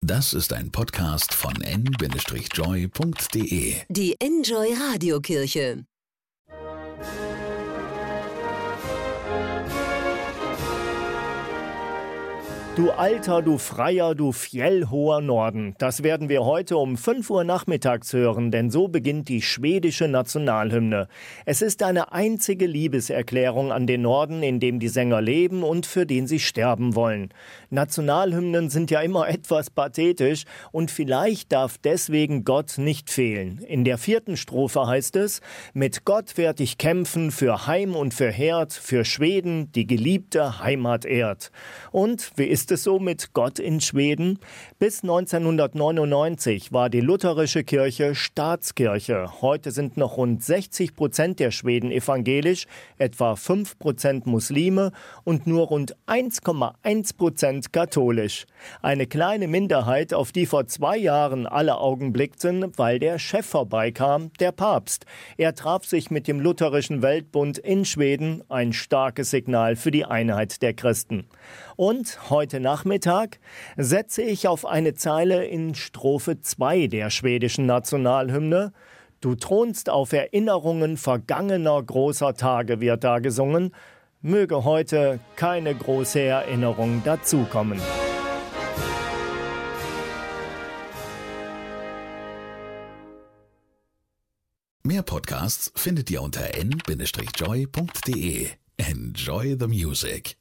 Das ist ein Podcast von n-joy.de. Die Enjoy Radiokirche. Du alter, du freier, du fjellhoher Norden. Das werden wir heute um 5 Uhr nachmittags hören, denn so beginnt die schwedische Nationalhymne. Es ist eine einzige Liebeserklärung an den Norden, in dem die Sänger leben und für den sie sterben wollen. Nationalhymnen sind ja immer etwas pathetisch und vielleicht darf deswegen Gott nicht fehlen. In der 4. Strophe heißt es: Mit Gott werd ich kämpfen für Heim und für Herd, für Schweden, die geliebte Heimat ehrt. Und wie ist es so mit Gott in Schweden? Bis 1999 war die lutherische Kirche Staatskirche. Heute sind noch rund 60% der Schweden evangelisch, etwa 5% Muslime und nur rund 1,1% katholisch. Eine kleine Minderheit, auf die vor 2 Jahren alle Augen blickten, weil der Chef vorbeikam, der Papst. Er traf sich mit dem Lutherischen Weltbund in Schweden, ein starkes Signal für die Einheit der Christen. Und heute Nachmittag setze ich auf eine Zeile in Strophe 2 der schwedischen Nationalhymne. Du thronst auf Erinnerungen vergangener großer Tage, wird da gesungen. Möge heute keine große Erinnerung dazukommen. Mehr Podcasts findet ihr unter n-joy.de. Enjoy the music.